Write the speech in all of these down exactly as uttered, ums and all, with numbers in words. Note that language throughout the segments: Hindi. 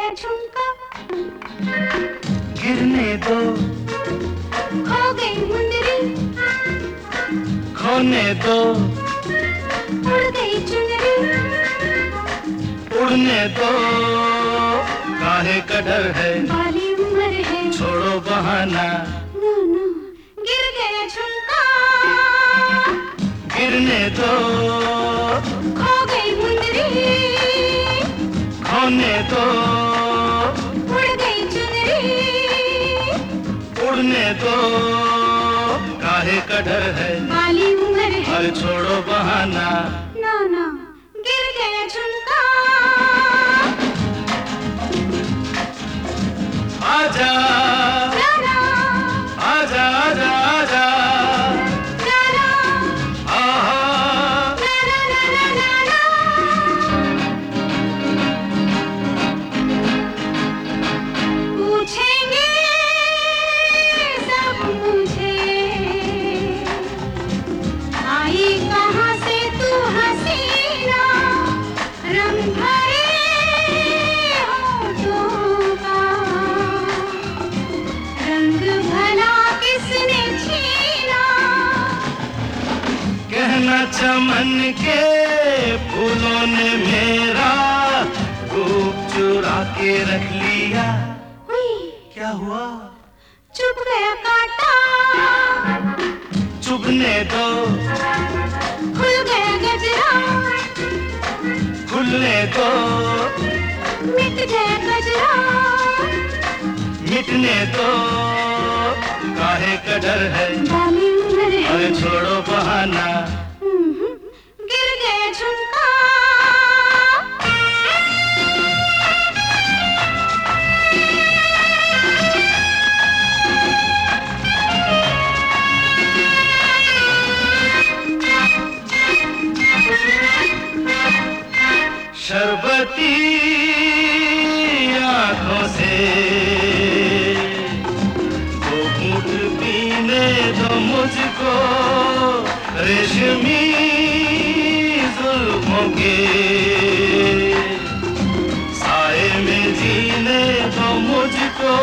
गया झुमका, गिरने दो, खो गई मुंदरी, खोने दो, उड़ गई चुनरी, उड़ने दो, काहे का डर है, बाली उम्र है, छोड़ो बहाना, नो नो, गिर गया झुमका, गिरने दो, खो गई मुंदरी, खोने दो, उड़ गई चुनरी, उड़ने दो, काहे का डर है, बाली उम्र है, अरे छोड़ो बहाना, नो नो, गिर गया झुमका, आजा ना ना, आजा आजा आजा ना ना, आहा ना ना ना ना ना पूछेंगे सब मुझे, आई कहाँ से तू हसीना, रंग भरे होठों का, रंग भला किसने छीना, कहना चमन के फूलों ने मेरा रूप चुरा के रख लिया, हुई क्या हुआ, चुप गया कांटा, चुभने दो, खुल गया गजरा, खुलने दो, मिट गया गजरा, मिटने दो, काहे का डर है, बाली उम्र है, अरे छोड़ो बहाना, हम्म, गिर गया झुमका, शरबती आंखों से दो घूंट पीने दो मुझको, रेशमी जुल्फों के साए में जीने दो मुझको,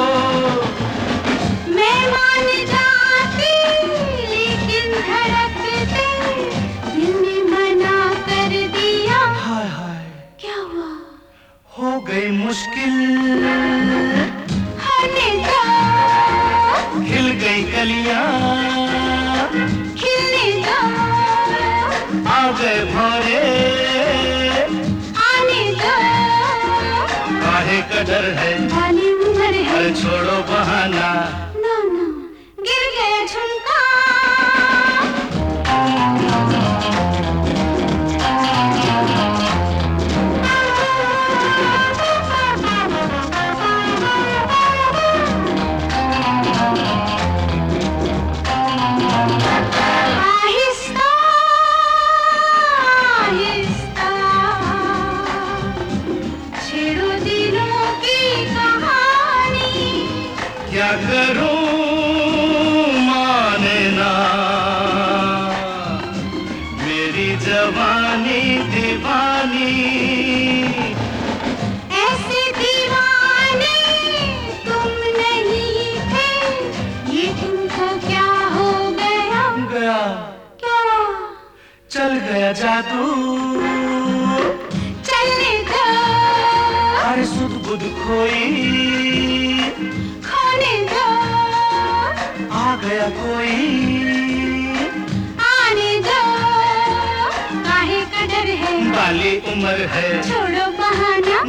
मैं मान जाती लेकिन धड़कते दिल ने मना कर दिया, हाय हाय क्या हुआ, हो गई मुश्किल, होने दो, खिल गई कलियां, खिलने दो, आ गए भौरे, आने दो, काहे का डर है, बाली उम्र है, अरे छोड़ो बहाना, नो नो, गिर गया झुमका, आहिस्ता आहिस्ता छेड़ो दिलों की कहानी, क्या करूं माने ना, मेरी जवानी दीवानी, ऐसे दीवाने तुम नहीं थे, ये तुमको क्या हो गया, गया क्या चल गया जादू, चलने दो, अरे सुध बुध खोई, खोने दो, आ गया कोई, आने दो, काहे का डर है, बाली उम्र है, छोड़ो बहाना,